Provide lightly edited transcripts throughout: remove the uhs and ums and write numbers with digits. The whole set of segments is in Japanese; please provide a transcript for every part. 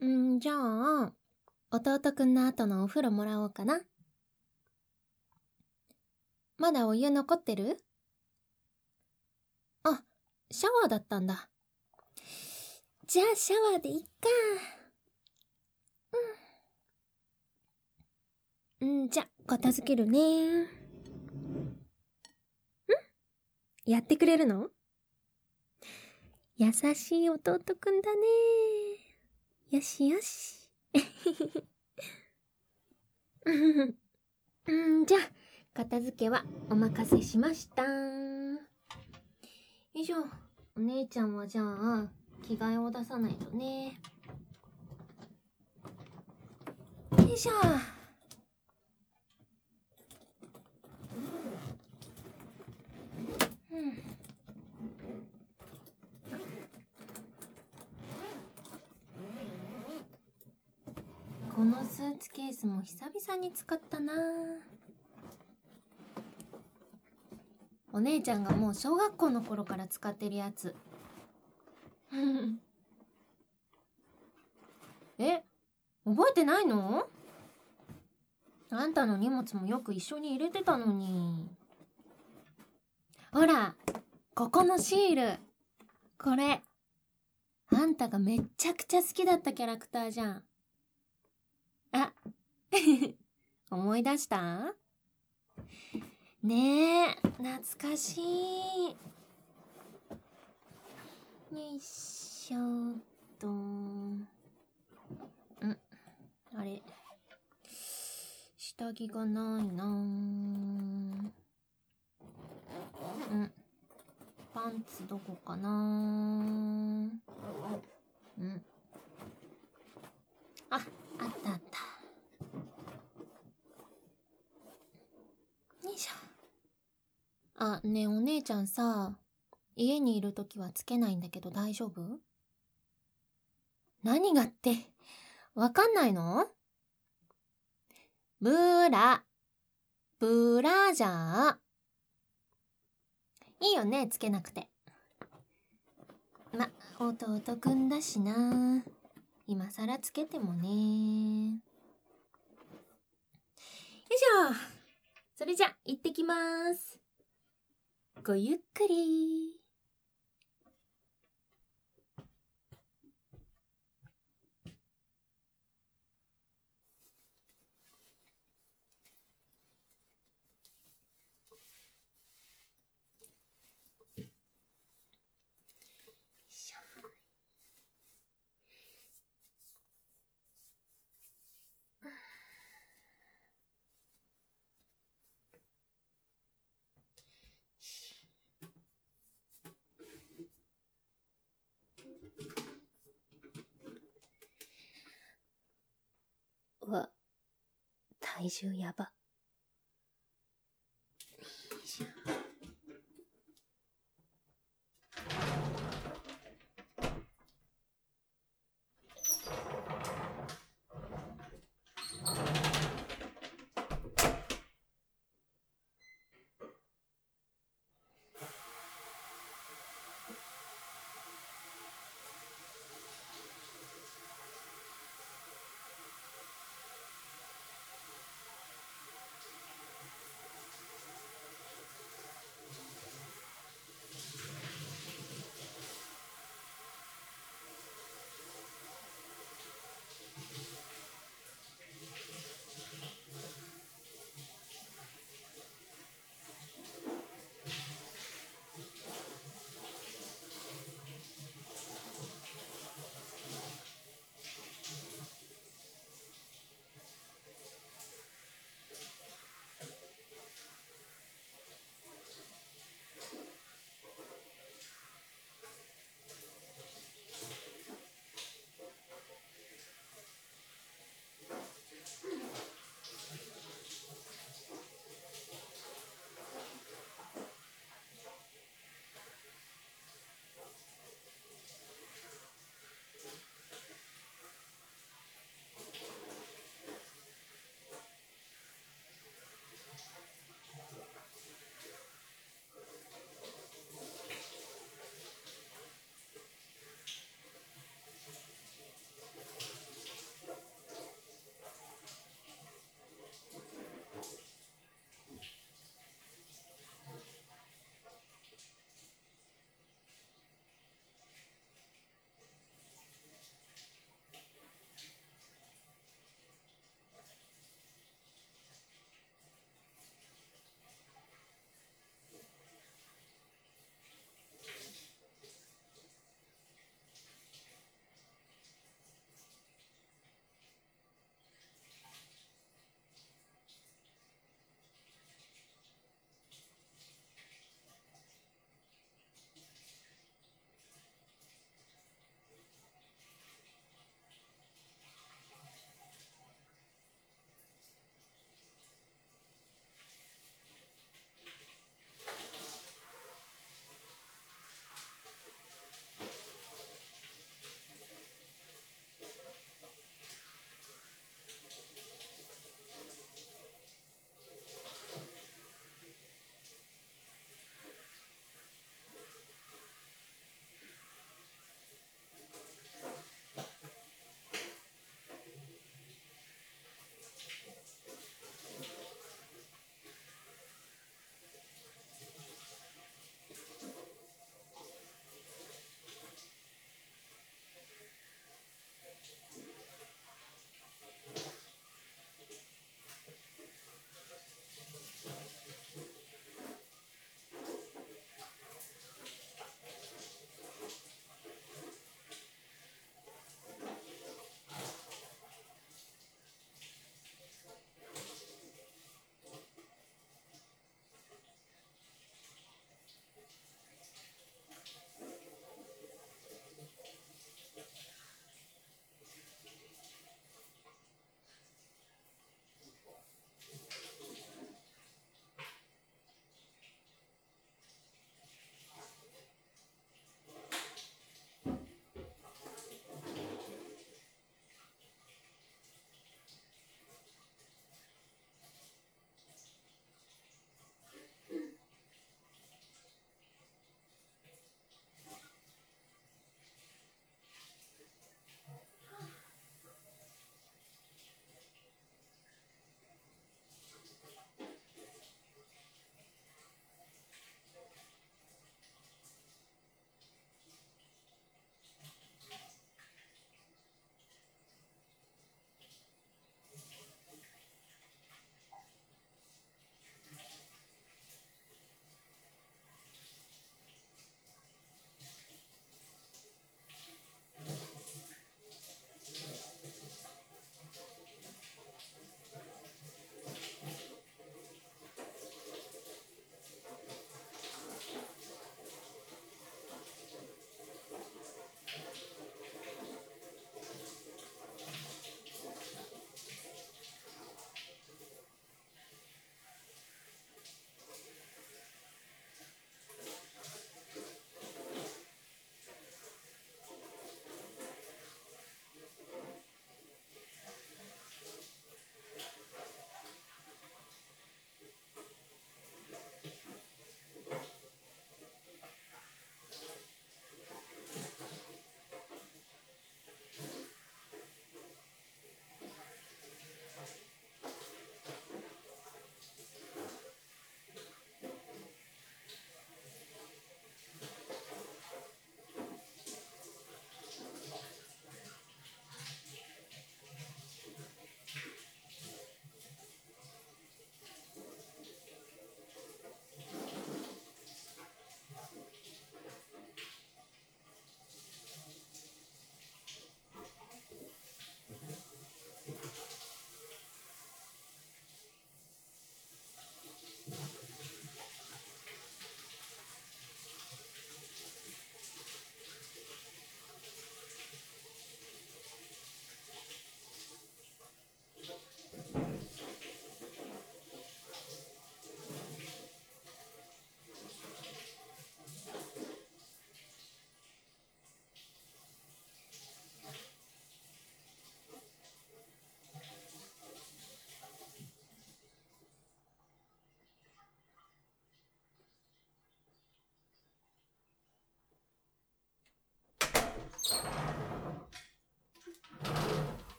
じゃあ、弟くんの後のお風呂もらおうかな。まだお湯残ってる？あ、シャワーだったんだ。じゃあシャワーでいっか。じゃ、片付けるね。やってくれるの？優しい弟くんだね。よしよし。じゃあ、片付けはお任せしました。よいしょ。お姉ちゃんはじゃあ、着替えを出さないとね。よいしょ。このスーツケースも久々に使ったな。お姉ちゃんがもう小学校の頃から使ってるやつ。え、覚えてないの？あんたの荷物もよく一緒に入れてたのに。ほら、ここのシール。これ。あんたがめっちゃくちゃ好きだったキャラクターじゃん。あ、思い出した？ねえ、懐かしい。よいしょっと。あれ。下着がないな。パンツどこかな。あったあった。よいしょ。あ、ねえお姉ちゃんさ、家にいるときはつけないんだけど大丈夫？何がって、わかんないの？ブラジャー。いいよね、つけなくて。ま、弟くんだしな。今さらつけてもね。よいしょ。それじゃ、行ってきます。ごゆっくり。うわ、体重やば。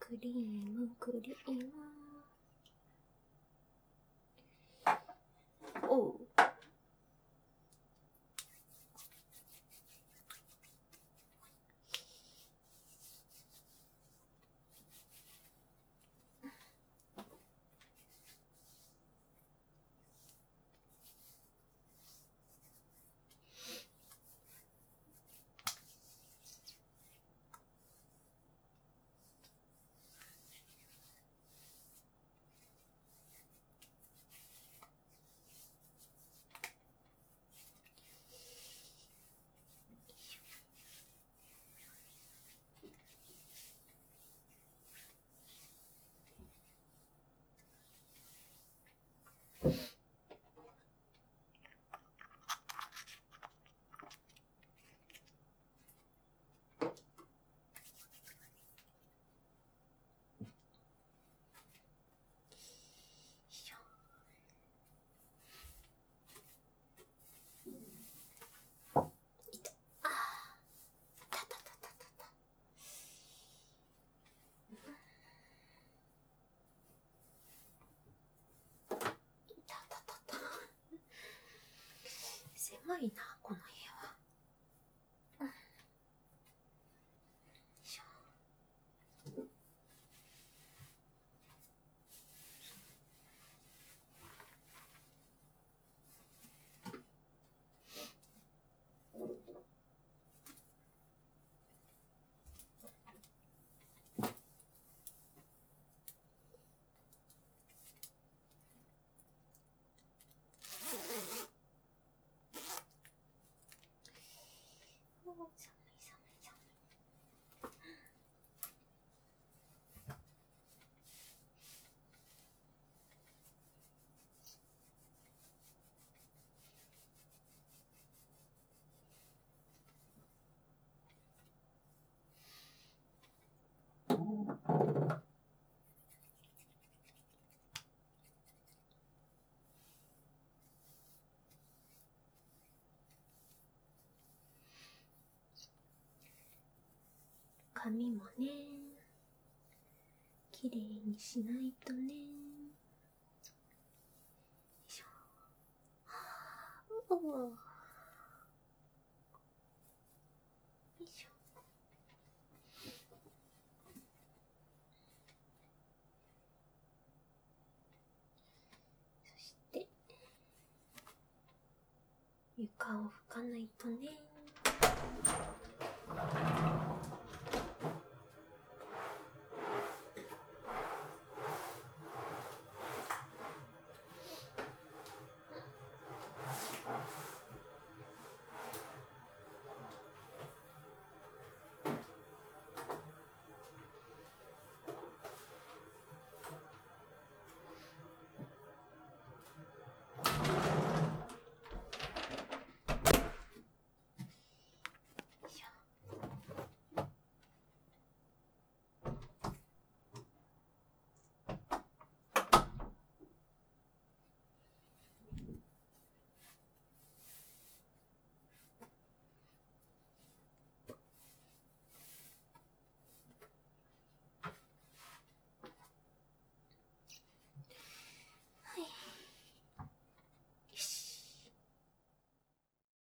クリームおう。狭いな、この部屋は。髪もね、きれいにしないとね。よいしょ。よいしょ。そして床を拭かないとね。